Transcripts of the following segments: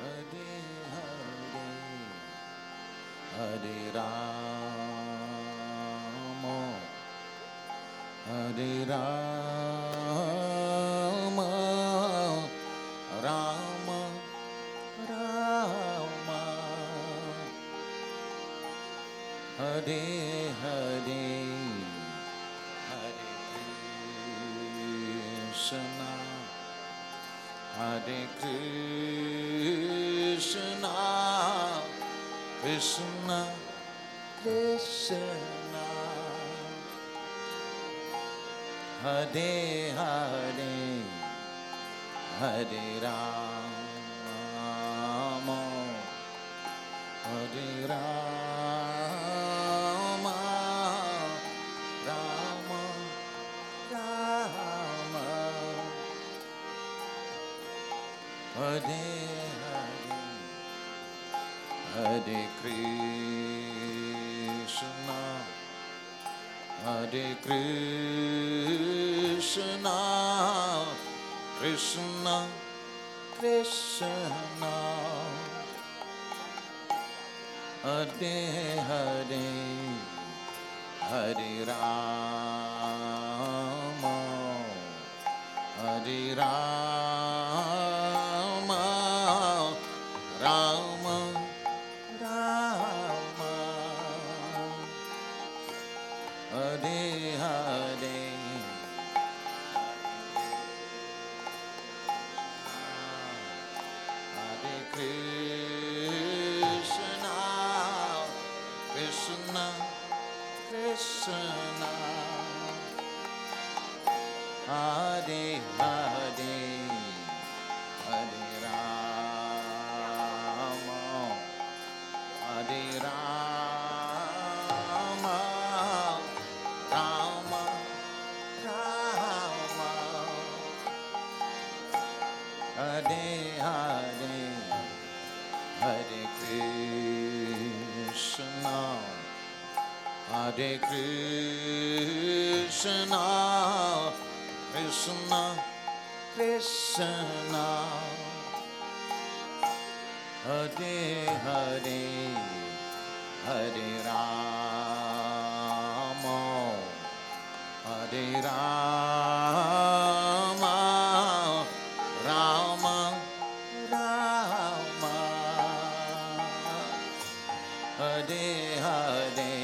Hare Hare, Hare Rama, Hare Rama, Rama Rama, Hare Hare, Hare Krishna, Hare Krishna, Krishna Krishna, Hare Hare, Hare Rama, Hare Rama, Rama Rama, Hare Hare, Hare Krishna, Hare Krishna, Krishna Krishna, Hare Hare, Hare Rama, Hare Rama, Rama Rama, Hare Hare, Hare Krishna, Krishna Krishna, Hare Hare, Hare Rama, Hare Rama, Rama Rama, Hare Hare, Hare Krishna, Hare Krishna, Krishna Krishna, Hare Hare, Hare Rama, Hare Rama, Rama Rama, Hare Hare,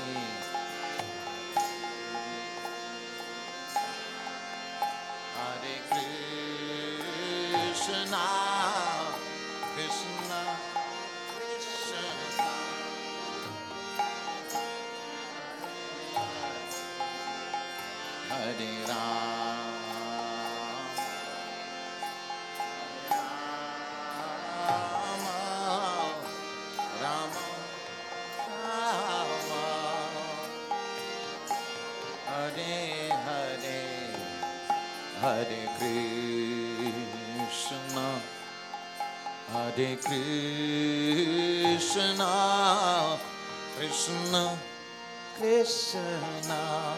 Hare Krishna, Krishna Krishna, Hare Rama, Rama Rama, Hare Hare, Hare Krishna, Hare Krishna, Krishna Krishna,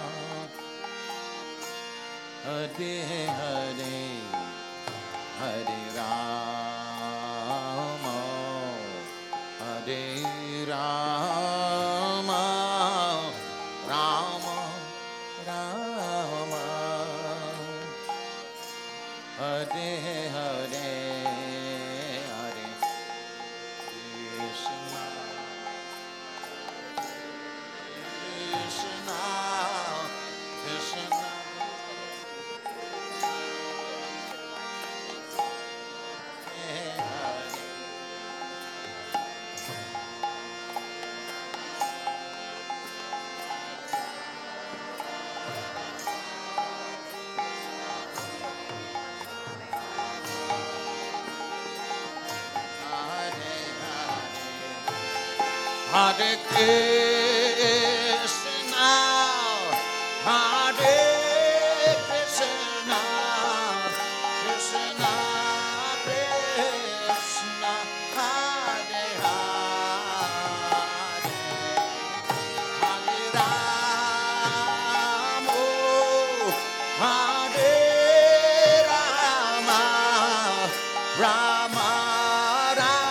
Hare Hare, Hare Rama, Hare Rama, Rama Rama, Hare Hare, Hare Krishna, Krishna Krishna, Hare Krishna, Hare Krishna, Krishna Krishna, Hare Hare, Hare Rama, Hare Rama, Rama Rama,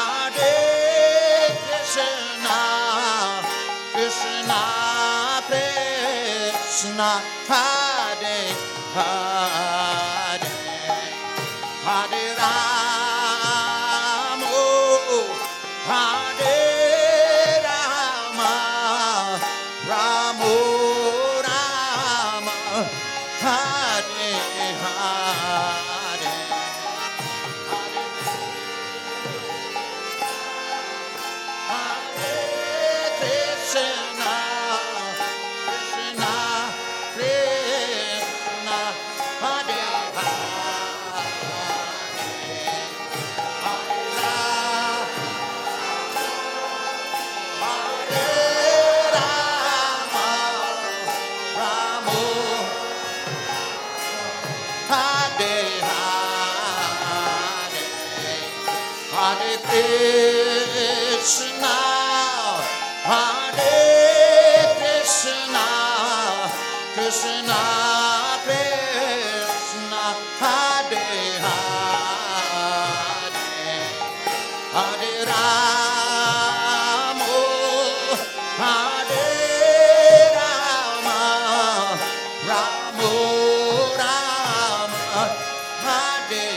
Hare Krishna, Krishna Krishna, Hare Hare, Hare Rama, Hare Rama, Rama Rama, Hare Hare. Krishna, Krishna, Krishna, Hare Krishna, Hare Krishna, Krishna Krishna, Hare Hare, Hare Rama, Hare Rama, Rama Rama, Hare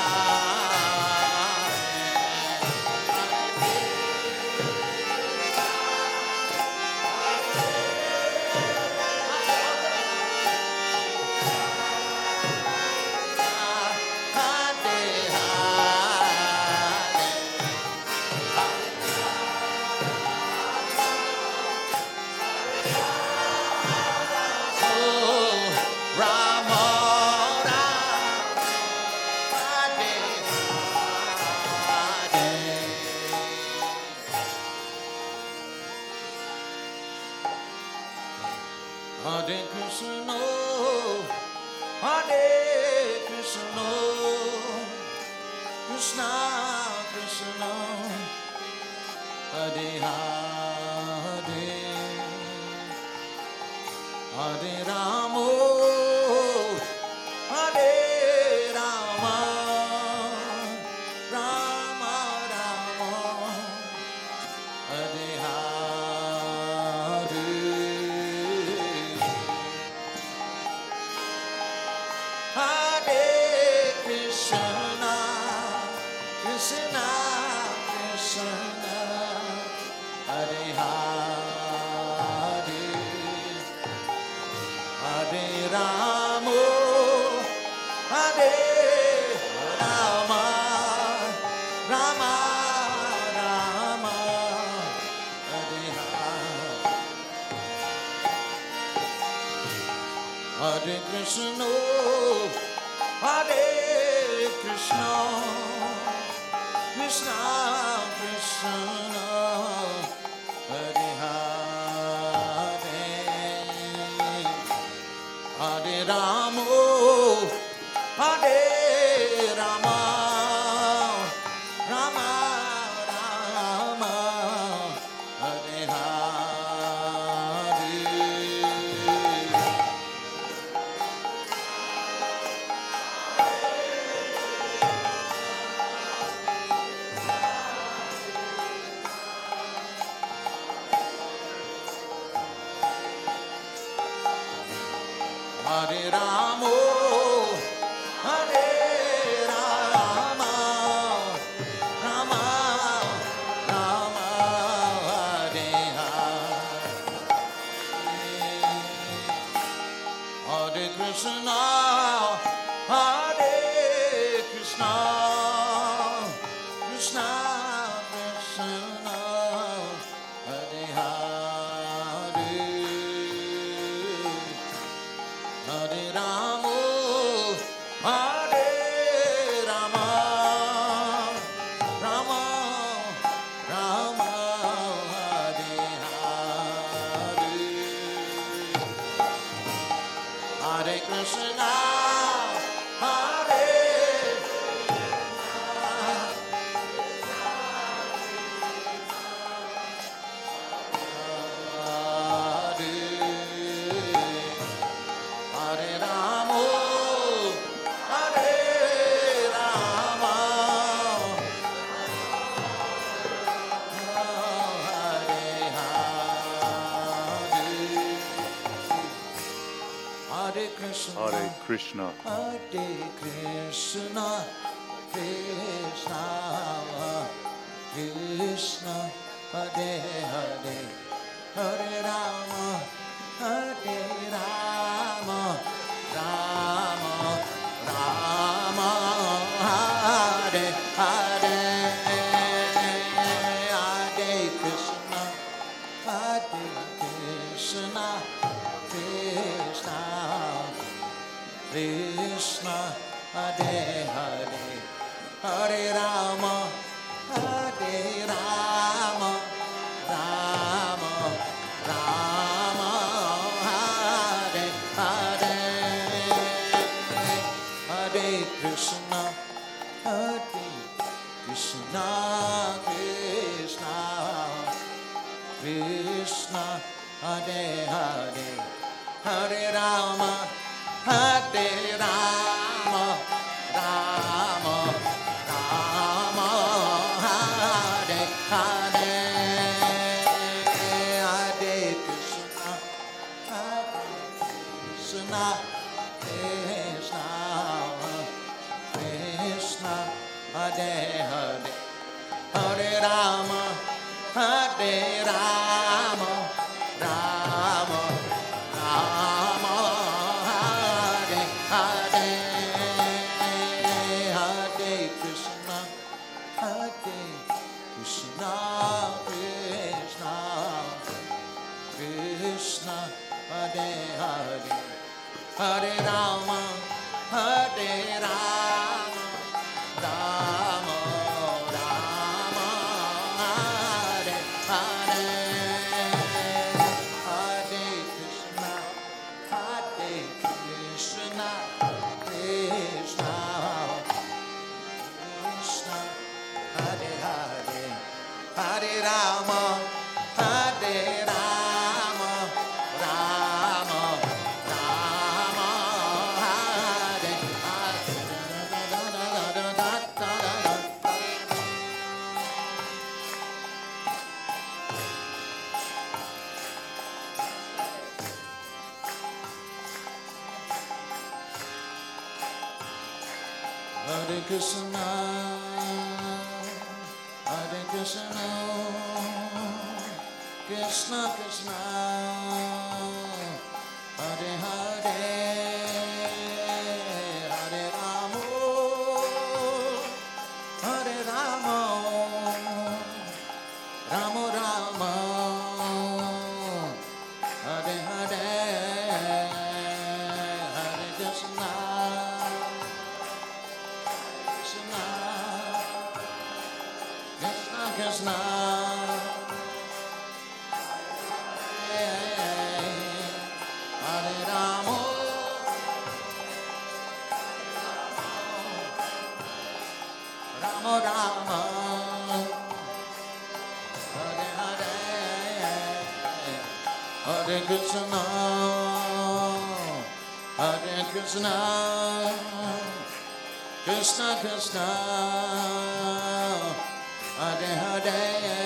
Hare Krishna, Hare Krishna, Krishna Krishna, Hare Hare, Hare Rama, Hare Rama, Rama Rama, Hare Hare. Hare Krishna, Krishna Krishna, Hare Hare, Hare Rama, Hare Rama, Rama Rama, Hare Hare. Hare Krishna, Hare Krishna, Krishna Krishna, Hare Hare, Hare Rama, Hare Rama, Rama Rama, Hare Hare. Hare Rama, Hare Rama, Rama Rama, Hare Hare, Hare Krishna, Hare Krishna, Krishna Krishna, Hare Hare, Hare Rama, Hare Rama, Rama Rama, Hare Hare, Hare Krishna, Hare Hare Krishna. Hare Krishna, Krishna, Krishna, Hare Hare, Hare Rama, Hare Rama, Rama, Rama, Hare Hare, Hare Krishna, Hare Krishna, Krishna, Krishna, Hare Hare, Hare Rama, Hare Rama, Rama, Rama, Hare Hare, Hare Krishna, Krishna, Krishna, Krishna, Hare Hare, Hare Rama, Hare Rama, Rama, Rama, Hare Hare, Hare Krishna, Krishna, Krishna, Krishna, Hare Hare, Hare Rama, Hare Rama, Rama, Rama, Hare Hare, Hare Krishna, Krishna, Krishna, Krishna, Hare Hare, Hare Rama, Hare Rama, Rama, Rama, Hare Hare, Hare Krishna, Krishna, Krishna, Krishna, Hare Hare, Hare Rama, Hare Rama, Rama, Rama, Hare Hare Krishna, Hare Krishna, Krishna Krishna, Hare Hare, Hare Rama, Hare Rama, Rama Rama, Hare Hare, Hare Krishna, Krishna, Krishna Krishna, Hare Rama, Rama Rama, Hare Hare, Hare Krishna, Hare Krishna, Krishna Krishna, Hare Hare,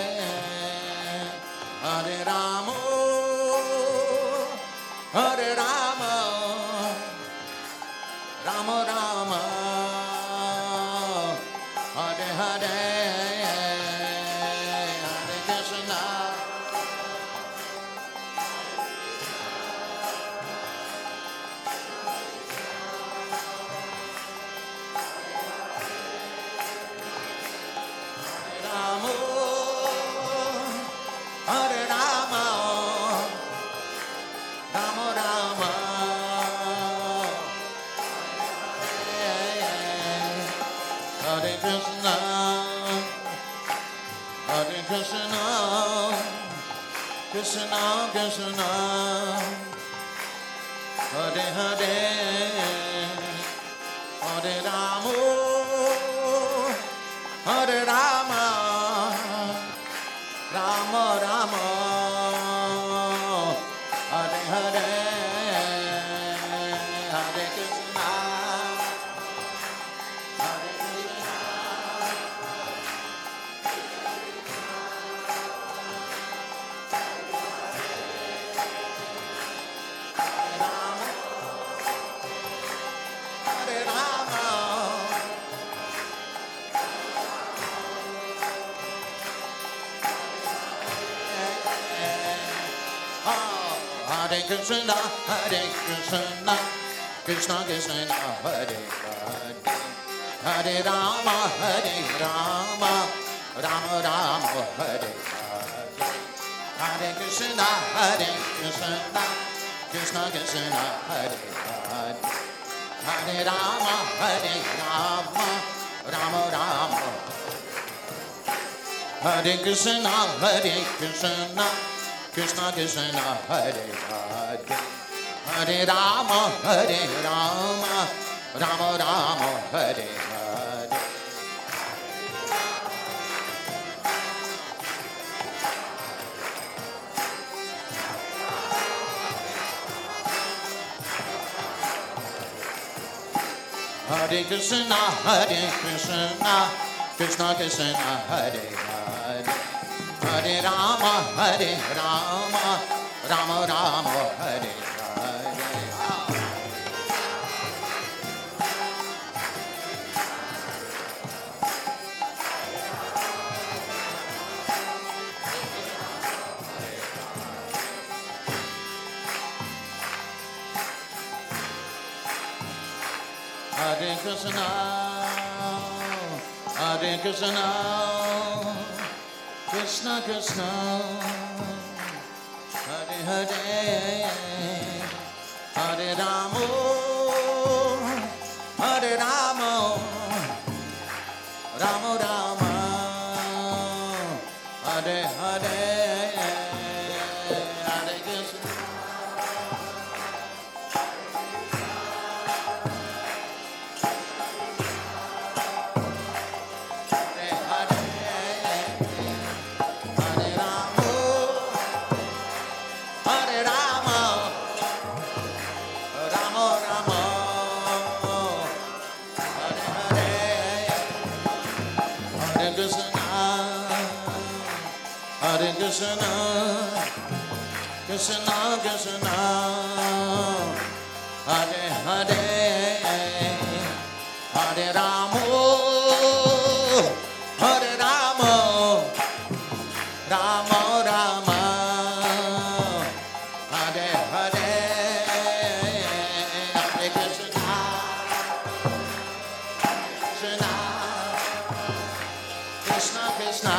Hare Rama, Hare Rama, Rama Rama, Hare Hare, Hare Krishna, Rama, Hare Rama, Rama Rama, Hare Krishna, Hare Krishna, Krishna Krishna, Hare Hare, Hare Rama, Hare Rama, Rama Rama, Hare Hare, Hare Krishna, Hare Krishna, Hare Rama, Hare Krishna, Krishna Krishna, Hare Hare, Hare Rama, Rama Rama, Hare Hare, Hare Krishna, Krishna Krishna, Hare Hare, Hare Rama, Rama Rama. Hare Krishna, Krishna Krishna, Hare Hare, Hare Rama, Rama Rama, Hare Hare. Hare Krishna, Krishna Krishna, Hare Hare, Hare Rama, Rama Rama, Hare Hare. Hare Krishna, Krishna Krishna, Hare Hare, Hare Rama, Rama Rama, Hare Hare, Hare Krishna. Hare Krishna, Krishna Krishna, Hare Hare, Hare Rama, Rama Rama, Hare Hare, Hare Krishna, Krishna Krishna,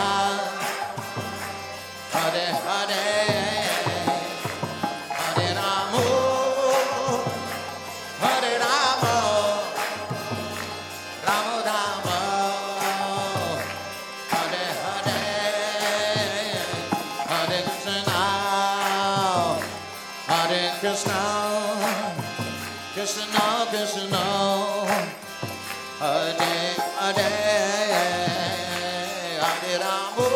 Hare Hare, Hare Rama, Rama Rama, Hare Hare, Hare Krishna, Krishna Krishna, Hare Hare, Hare Rama,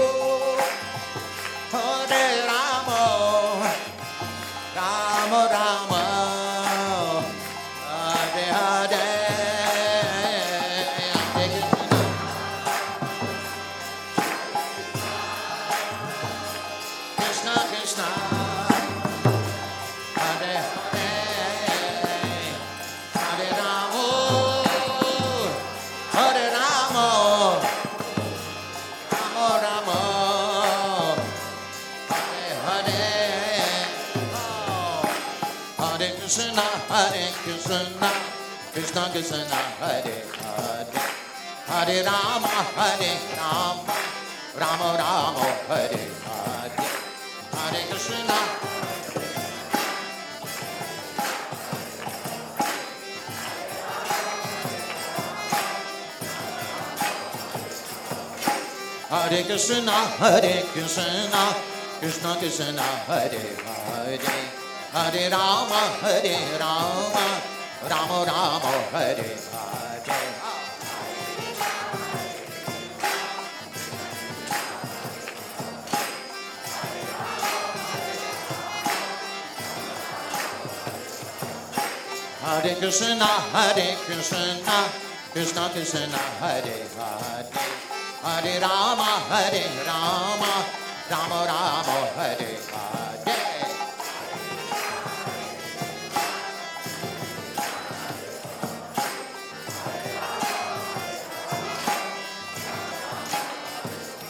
Hare Rama, Rama Rama, Hare Hare, Hare Krishna, Krishna, Hare Hare, Hare Rama, Hare Rama, Rama Rama. Hare Krishna, Krishna Krishna, Hare Hare, Hare Rama, Rama Rama, Hare Hare, Hare Krishna. Hare Krishna, Krishna Krishna, Hare Hare, Hare Rama, Rama Rama, Hare Hare. Hare Krishna, Krishna Krishna, Hare Hare, Hare Rama, Rama Rama, Hare Hare.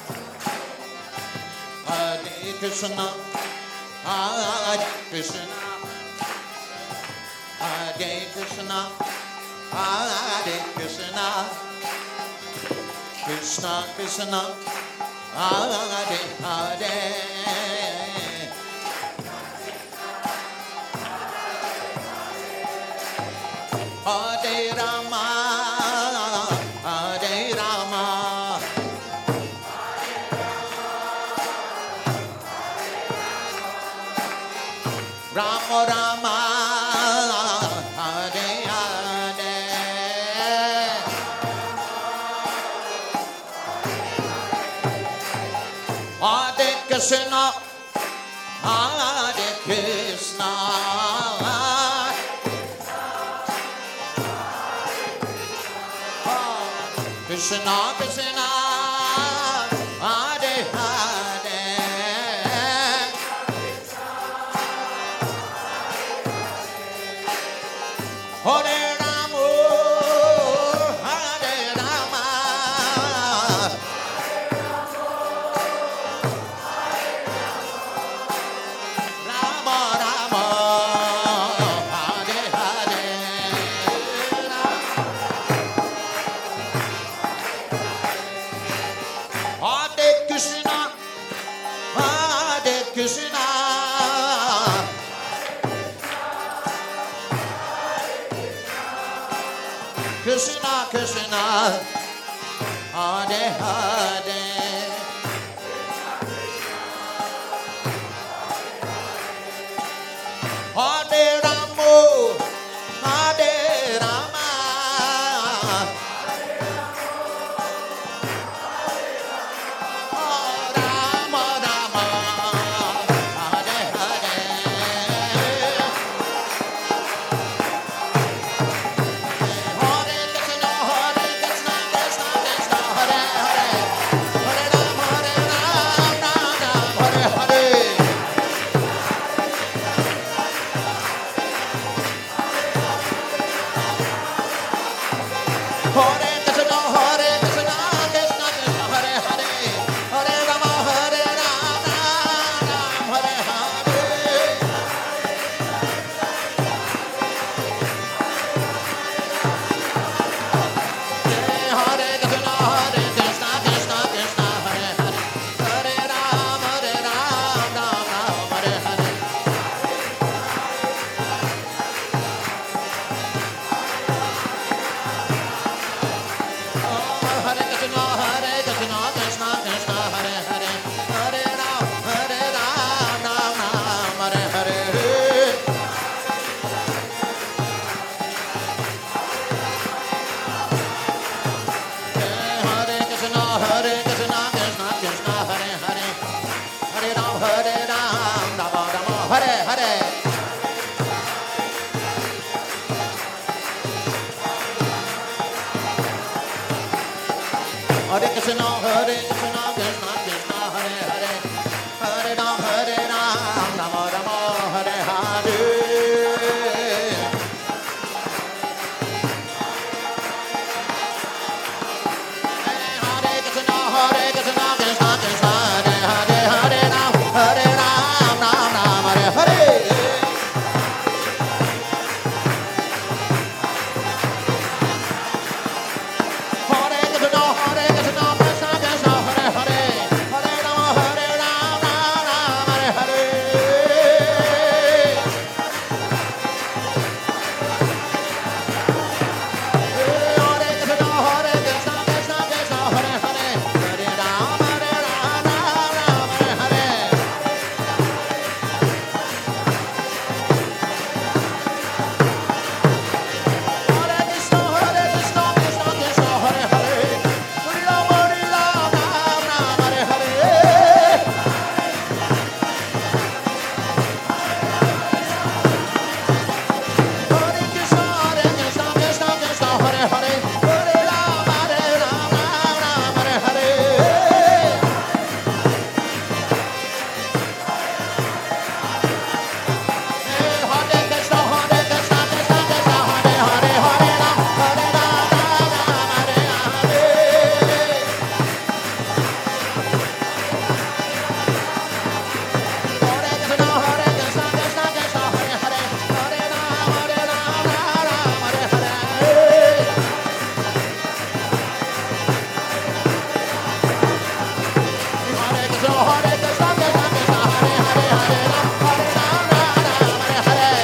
Hare Krishna, Krishna Krishna, Hare Krishna, Krishna Krishna, Hare Hare, Hare Rama, Hare Rama, Rama Rama, Hare Hare, Hare Krishna, Hare Krishna, Krishna Krishna, Hare Hare, Hare Rama, Hare Rama, Rama Rama, Hare Hare, Hare Krishna, Hare Krishna, Krishna Krishna, Hare Hare, Hare Rama, Hare Rama, Rama Rama, Hare Hare, Hare Krishna, Krishna Krishna, Hare Hare, Hare Rama, Ram Ram, Hare Hare. Hare Krishna, Krishna Krishna, Hare Hare, Hare Rama, Ram Ram, Hare Hare. Hare Krishna, Krishna Krishna, Hare Hare, Hare Ram, Ram Ram, Hare Hare. Hare Krishna, Krishna Krishna, Hare Hare, Hare Ram, Ram Ram, Hare Hare. Hare Krishna, Krishna Krishna, Hare Hare, Hare Ram, Rama Rama, Hare Hare. Hare Krishna, Krishna Krishna, Hare Hare, Hare Ram, Rama Rama, Hare Hare. Hare Krishna, Krishna Krishna, Hare Hare, Hare Ram, Ram Hare Hare. Hare Krishna, Krishna Krishna, Hare Hare, Hare Rama, Hare Krishna, Krishna Krishna, Hare Hare, Hare Ram, Ram, Hare Hare.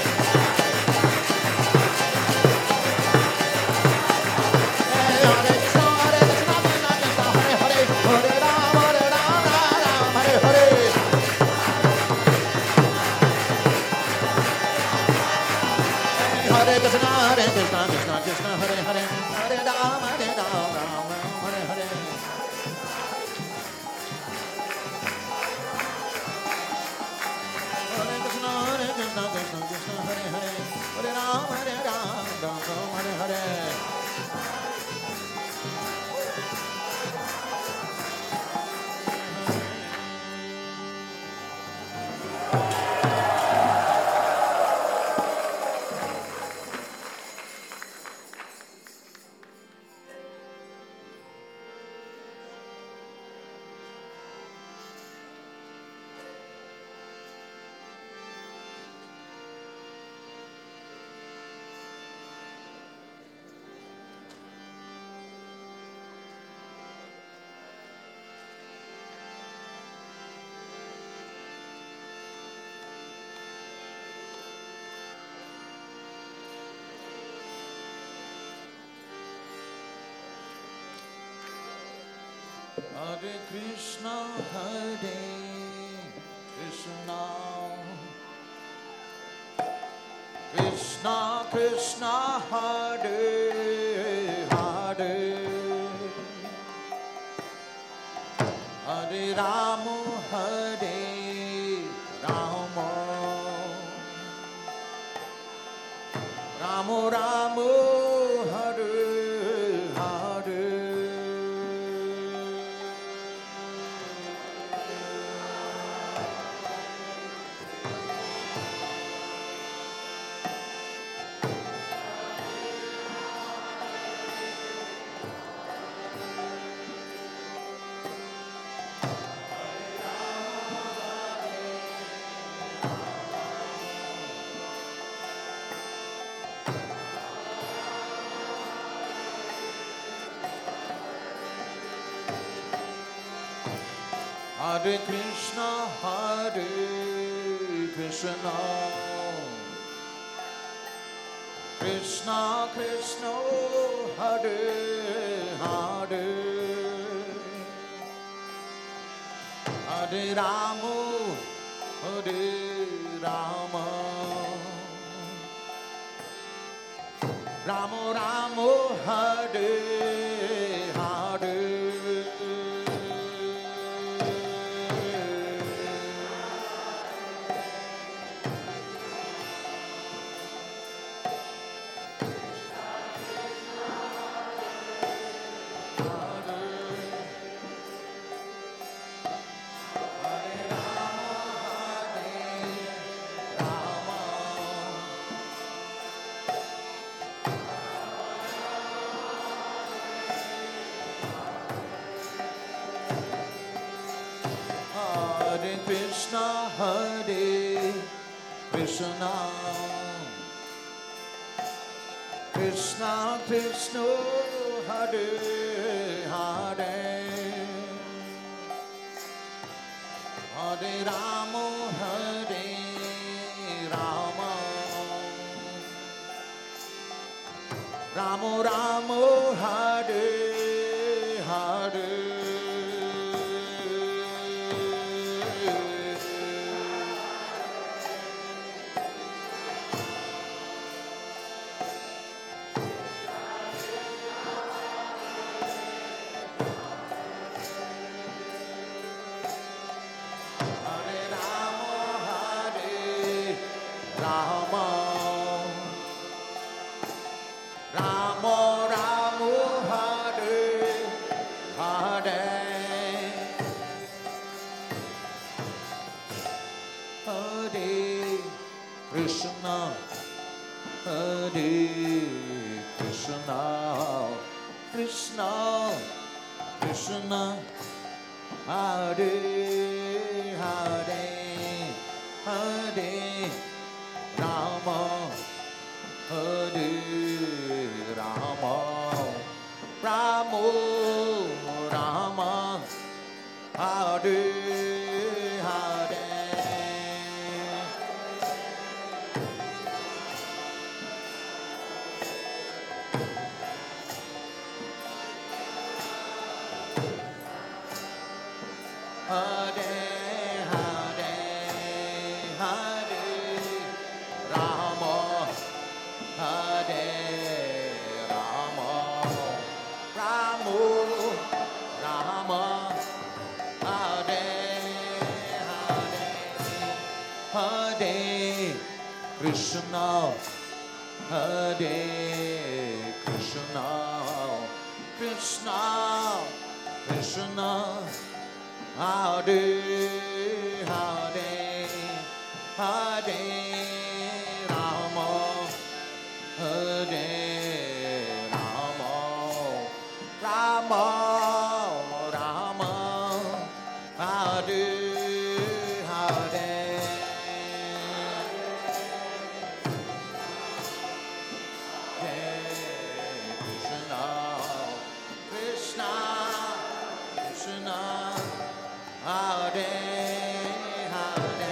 Hare Krishna, Hare Krishna, Krishna Krishna, Hare Hare, Hare Ram, Ram, Hare Hare. Hare Krishna, Krishna Krishna, Hare Hare, Hare Ram, Ram, Hare Hare. Hare Krishna, Krishna Krishna, Hare Hare, Hare Ram, Ram, Hare Hare. Hare Krishna, Hare Krishna, Krishna Krishna, Hare Hare, Hare Rama, Hare Rama, Rama Rama, Hare Hare. Hare Krishna, Hare Krishna, Krishna Krishna, Hare Hare, Hare Rama, Hare Rama, Rama Rama, Hare Hare. Hare Krishna, Hare Krishna, Krishna Krishna, Hare Hare, Hare Rama, Hare Rama, Rama Rama, Hare Hare. Krishna, Hare Krishna, Krishna Krishna, Hare Hare, Hare Rama, Hare Rama, Rama Rama, Hare Hare Hare. Hare Hare Hare Rama Hare Rama Ramo Rama Hare Hare Hare Krishna Hare Krishna Krishna Krishna Hare Hare Hare Rama Hare Rama Rama Rama Hare Hare Krishna Krishna Krishna Hare Hare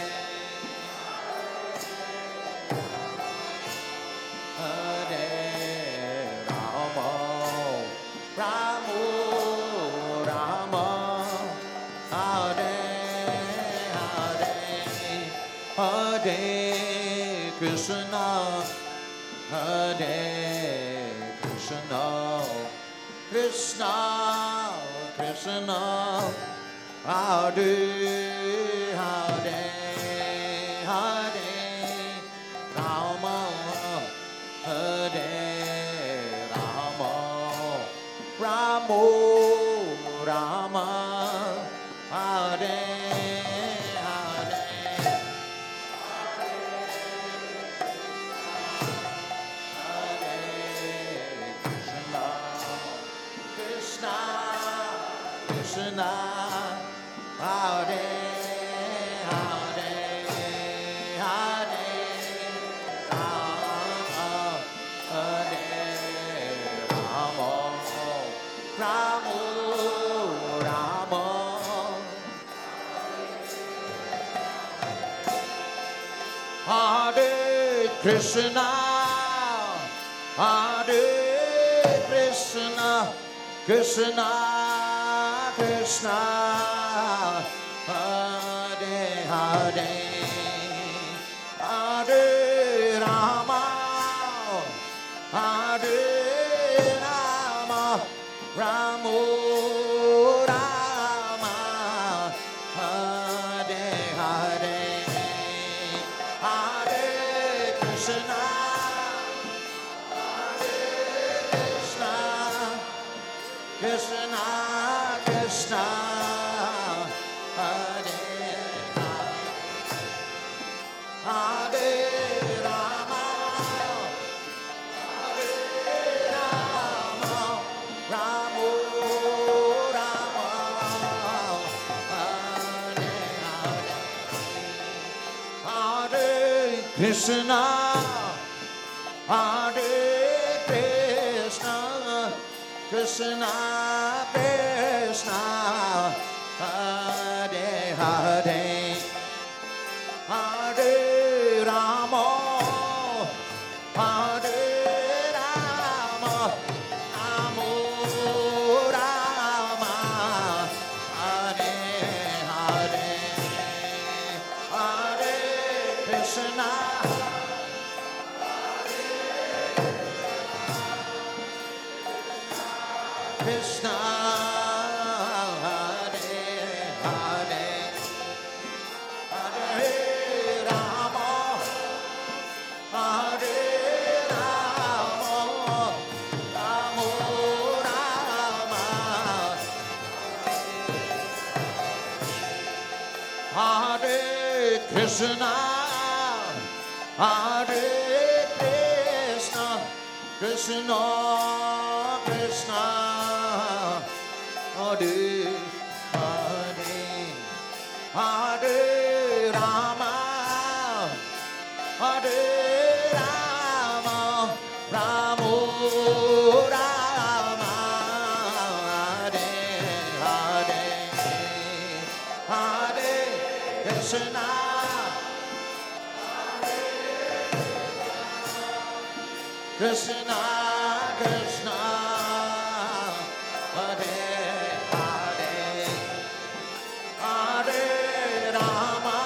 Hare Rama Ramo Rama Hare Hare Hare Krishna Hare Krishna Krishna Krishna Hare Hare Hare Rama Hare Rama Ramo Rama Hare Hare Hare Krishna Krishna Krishna Hare Hare Hare Rama Hare Rama Ramo Rama Hare Krishna Hare Krishna Krishna Krishna Hare Hare Hare Rama Hare Rama Ramo Rama Hare Hare Hare Krishna Krishna Krishna Hare Hare Rama Hare Rama Ramo Rama Hare Hare Hare Krishna Hare Krishna Krishna Krishna Hare Hare Hare Rama Hare Rama Ramo Rama Hare Hare Hare Krishna Krishna Hare Hare Hare Rama Hare Rama Ramo Rama Hare Krishna Hare Krishna Krishna Krishna Hare Hare Hare Rama Hare Rama Ramo Rama Hare Hare Krishna, Krishna, Krishna, Hare Hare, Hare Rama,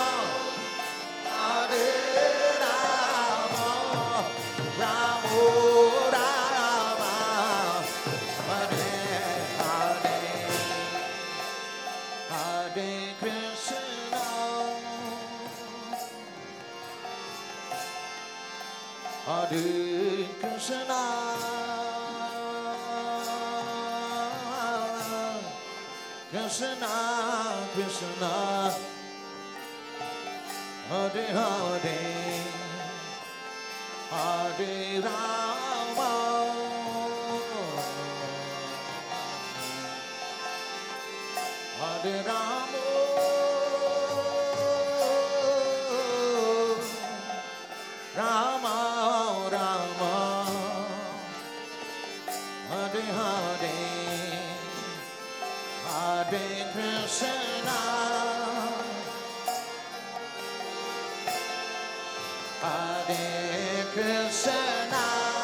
Hare Rama, Rama Rama, Hare Hare, Hare Krishna, Hare Krishna, Krishna, Krishna, Hare Hare, Hare Rama, Hare Rama, Rama Rama, Hare Hare, Hare Krishna, Hare Krishna,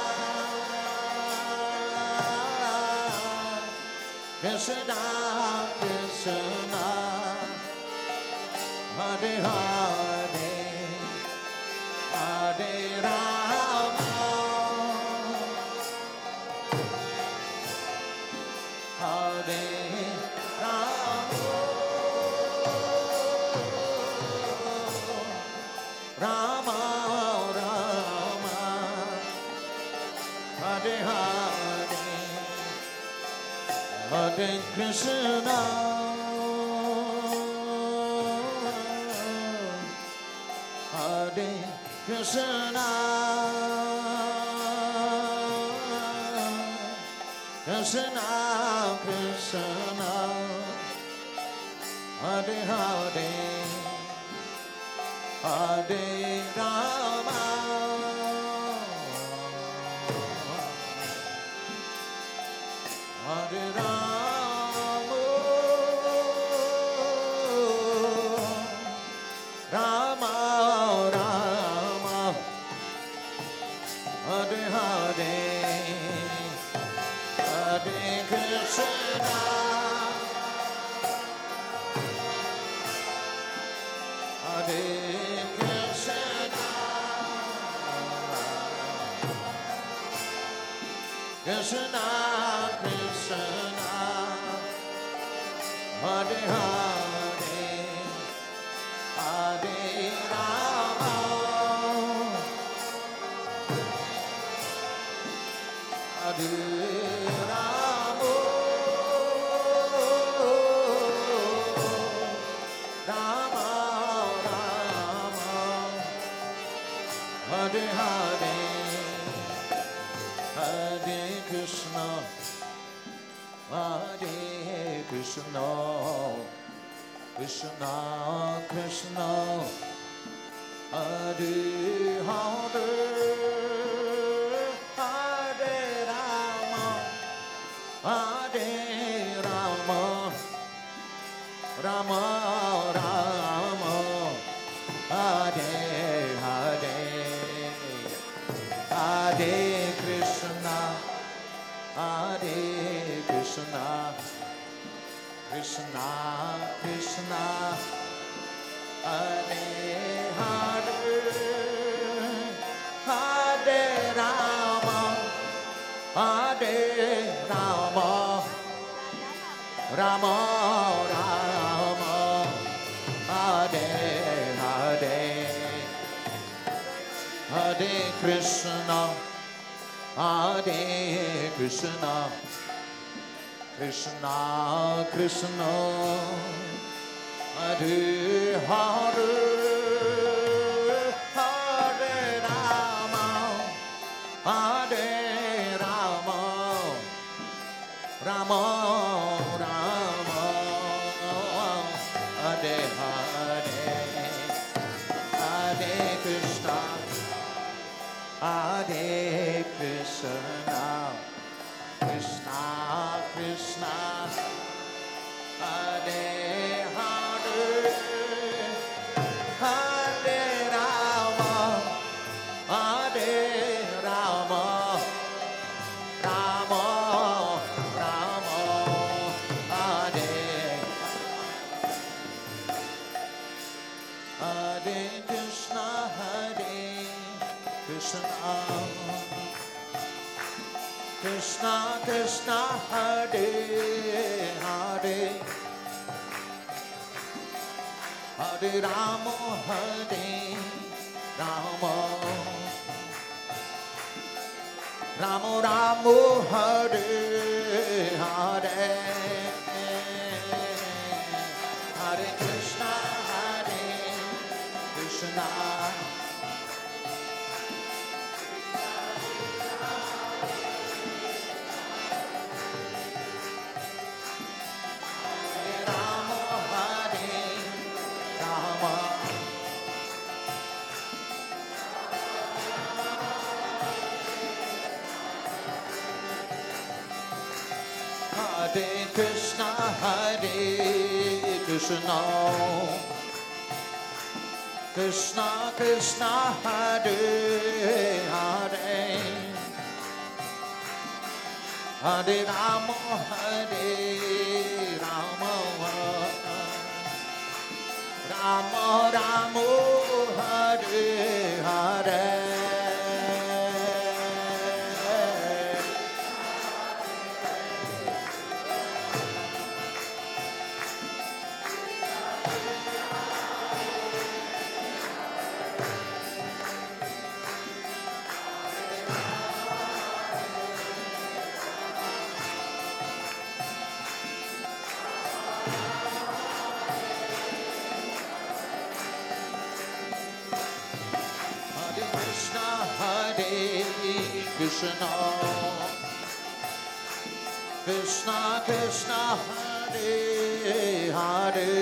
Krishna Krishna, Hare Hare, Hare Rama, Hare Rama, Rama Rama, Hare Hare, Hare Krishna, Hare Krishna, Krishna Krishna, Hare Hare, Hare Rama, Hare Rama, Rama Rama, Hare Hare, Hare Krishna, Hare Krishna, Krishna Krishna, Hare Hare, Hare Rama, Hare Rama, Rama Rama, Hare Hare, Hare Krishna, Hare Krishna, Krishna Krishna, Hare Hare, Hare Rama, Hare Rama, Rama Rama, Hare Hare, Hare Krishna, Hare Krishna, Krishna Krishna, Hare Hare, Hare Rama, Hare Rama, Rama Rama, Hare Hare, Hare Krishna, Hare Krishna, Krishna Krishna, Hare Hare, Hare Rama, Hare Rama, Rama Rama, Hare Hare, Hare Krishna, Hare Krishna, Krishna Krishna, Hare Hare, Krishna Krishna Hare Hare Hare Rama Hare Rama Rama Rama Hare Hare Hare Krishna Krishna Hare Krishna Krishna Krishna Hare Hare Hare Rama Hare Rama Rama Rama Hare Hare Krishna Krishna Krishna Hare Hare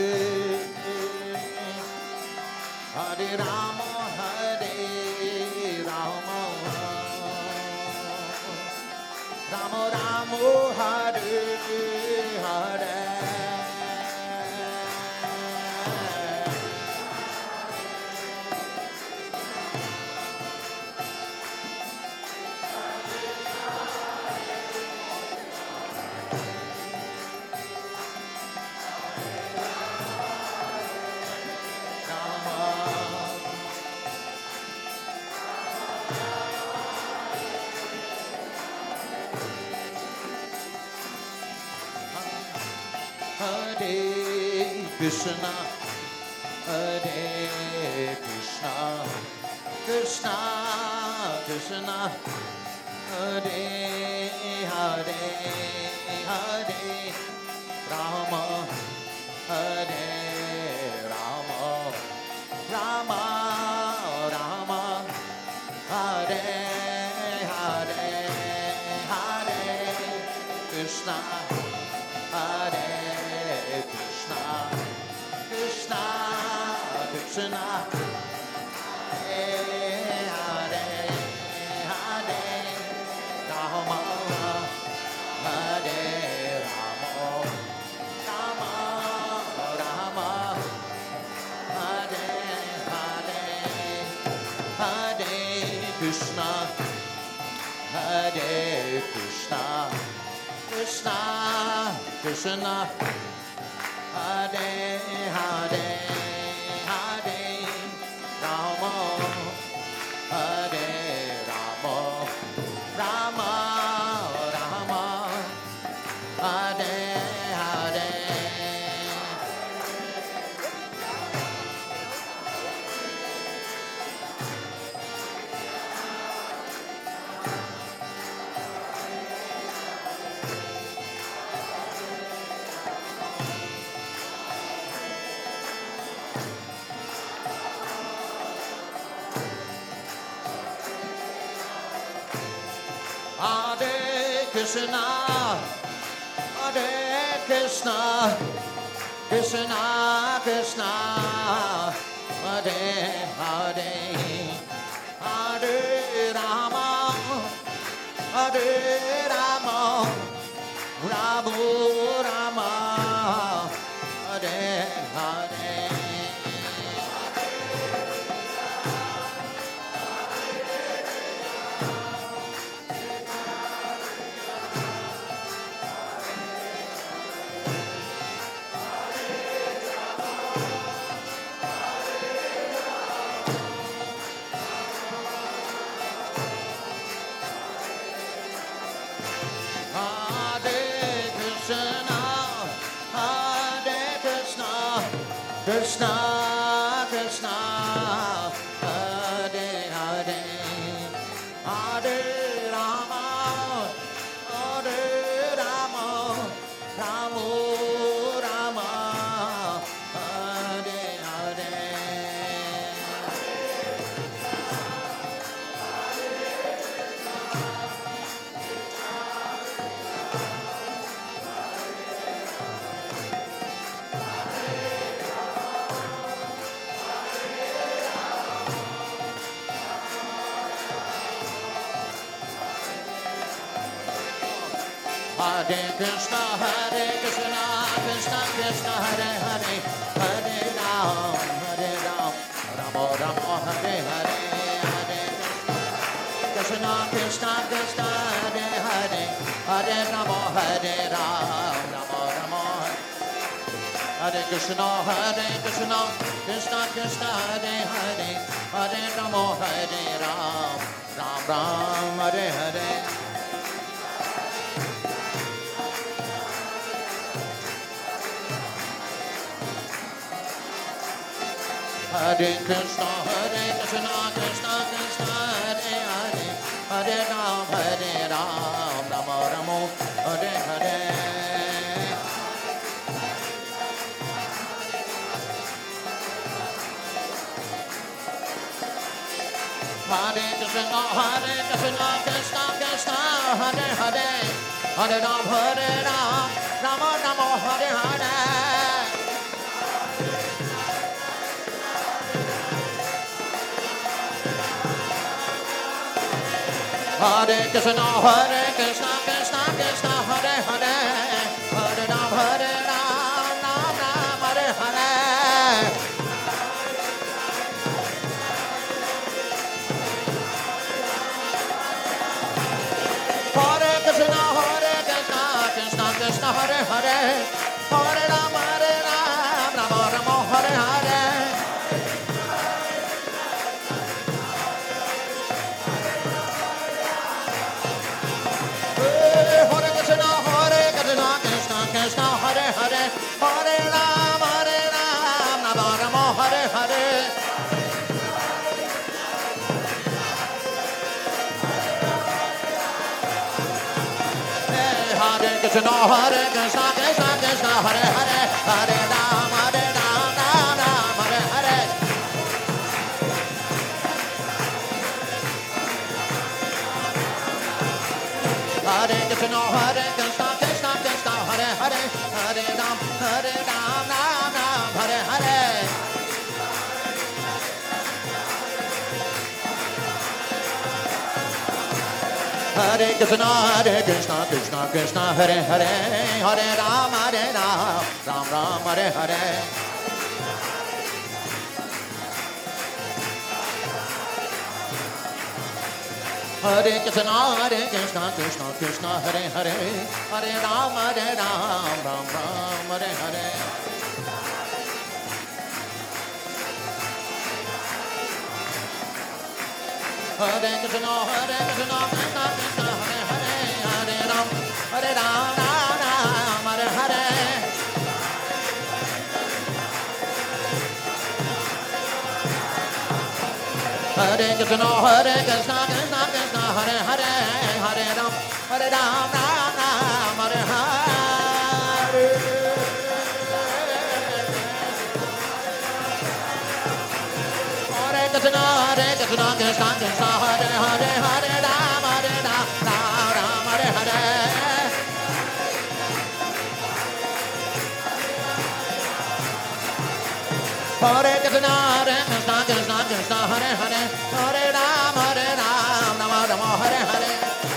Hare Rama Hare Rama Rama Rama Hare Hare Krishna Hare Krishna Krishna Krishna Hare Hare Hare Rama Hare Rama Rama Rama Hare Hare Hare Krishna Hare Krishna Krishna Krishna Hare Hare Hare Rama Hare Rama Rama Rama Hare Hare Hare Krishna Hare Krishna Krishna Krishna Hare Hare Hare Rama Hare Rama Rama Rama Hare Hare Krishna Hare Krishna Krishna Krishna Hare Hare Hare Rama Hare Rama Rama Rama Hare Hare Krishna, Krishna, Hare Hare, Hare Rama, Hare Rama, Rama Rama, Hare Hare. Hare Krishna, Krishna Krishna, Hare Hare, Hare Ram, Rama Rama, Hare Hare, Hare Krishna, Krishna Krishna, Hare Hare, Hare Rama, Hare Ram, Rama Rama, Hare Krishna, Krishna Krishna, Hare Hare, Hare Rama, Hare Ram, Ram Ram, Hare Hare. Hare Krishna, Krishna Krishna, Hare Hare, Hare Ram, Rama Rama, Hare Hare. Hare Krishna, Krishna Krishna, Hare Hare, Hare Ram, Rama Rama, Hare Hare. Hare Krishna, Krishna Krishna, Hare Hare, Hare Ram, Ram Ram, Hare Hare. Hare Krishna, Krishna Krishna, Hare Hare, Hare Ram, Rama Rama, Hare Hare. Krishna, Hare Hare, Hare Ram, Rama Rama, Hare Hare. Hare Krishna, Krishna Krishna, Hare Hare, Hare Ram, Ram Hare Hare. Hare Krishna, Krishna Krishna, Hare Hare, Hare Ram, Ram Hare Hare. Hare Krishna, Krishna Hare Hare, Hare Ram, Ram Hare Hare. Hare Krishna, Krishna Hare Hare, Hare Ram, Ram Hare Hare. Hare Krishna, Krishna Hare Hare, Hare Ram, Ram Hare Hare. Hare Krishna, Krishna Hare Hare, Hare Ram, Ram Hare Hare. Hare Krishna, Krishna Hare Hare, Hare Ram, Ram Hare Hare. Hare Krishna, Krishna Hare Hare, Hare Ram, Rama Hare Hare.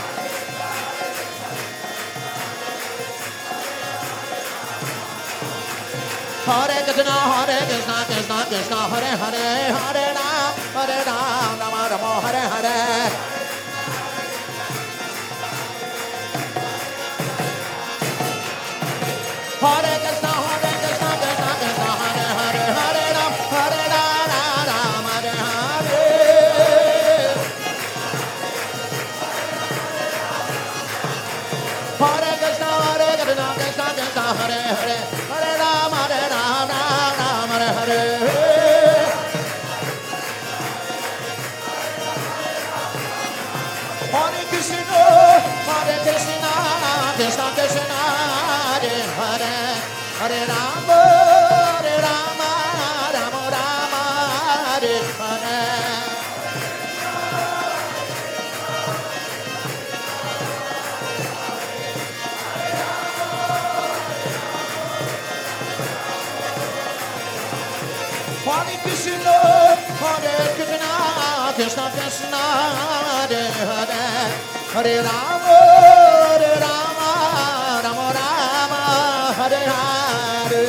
Hare Krishna, Krishna Hare Hare, Hare Ram, Rama Hare Hare. Hare Krishna, Krishna Hare Hare, Hare Ram, Hare Hare. Hare Krishna, Krishna Hare Hare, Hare Ram, Ram Hare Hare. Hare Krishna, Hare Krishna, Krishna Krishna, Hare Hare, Hare Rama, Hare Rama, Rama Rama, Hare Hare. Hare Krishna, Hare Krishna, Krishna Krishna, Hare Hare, Hare Rama, Hare Rama, Rama Rama, Hare Hare.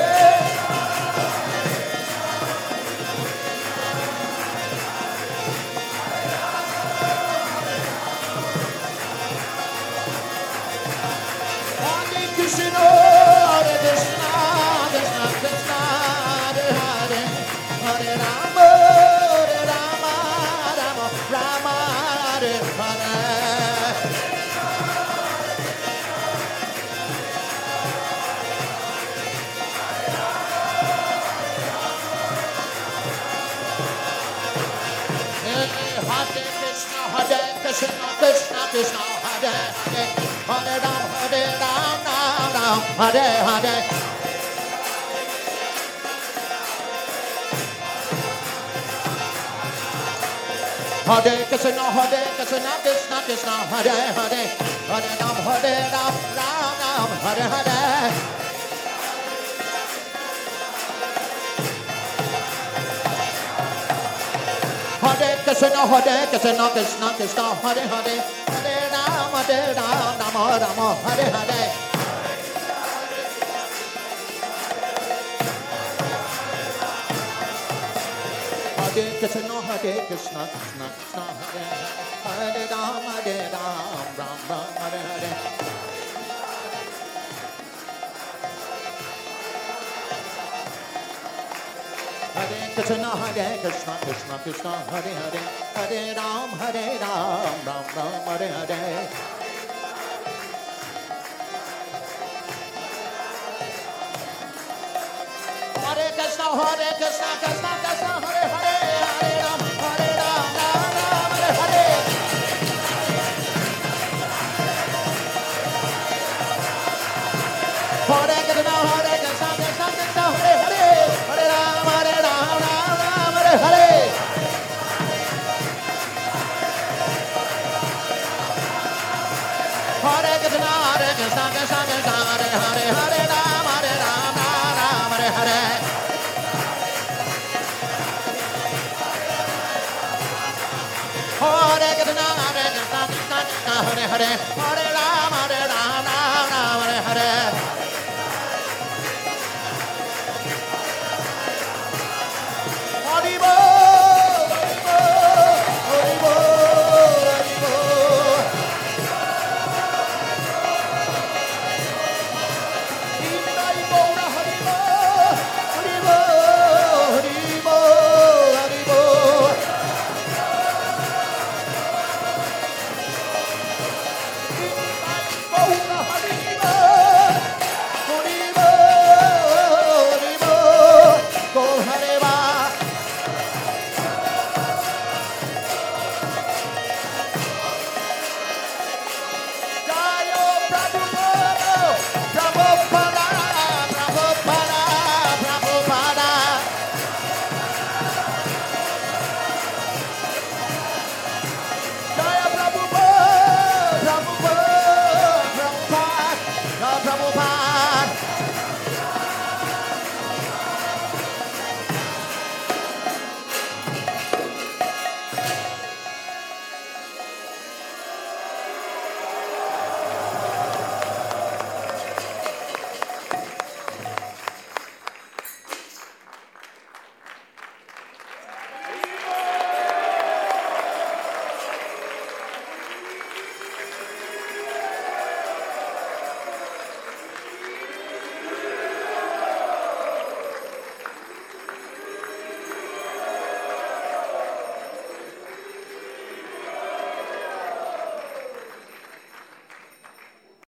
Hare Krishna, Hare Krishna, Krishna Krishna, Hare Hare, Hare Rama, Hare Rama, Rama Rama, Hare Hare. Hare Krishna, Krishna Krishna, Hare Hare, Hare Ram, Ram Ram, Hare Hare. Hare Krishna, Krishna Krishna, Hare Hare, Hare Ram, Ram Ram, Hare Hare. Hare Krishna, Krishna Krishna, Hare Hare, Hare Ram, Rama Rama, Hare Hare. Hare Krishna, Krishna Krishna, Hare Hare, Hare Ram, Ram Ram, Hare Hare. Hare Krishna, Krishna Krishna, Hare Hare, Hare Ram, Ram Ram, Hare Hare. Hare Krishna, Krishna Krishna, Hare Hare, Hare Ram, Ram Ram, Hare Hare. Hare Krishna, Krishna Krishna, Hare Hare, Hare Ram, Ram Ram, Hare Hare. Hare Krishna, Krishna Krishna, Hare Hare, Hare Ram, Ram Ram, Hare Hare. Hare Krishna, Krishna Krishna, Hare Hare, Hare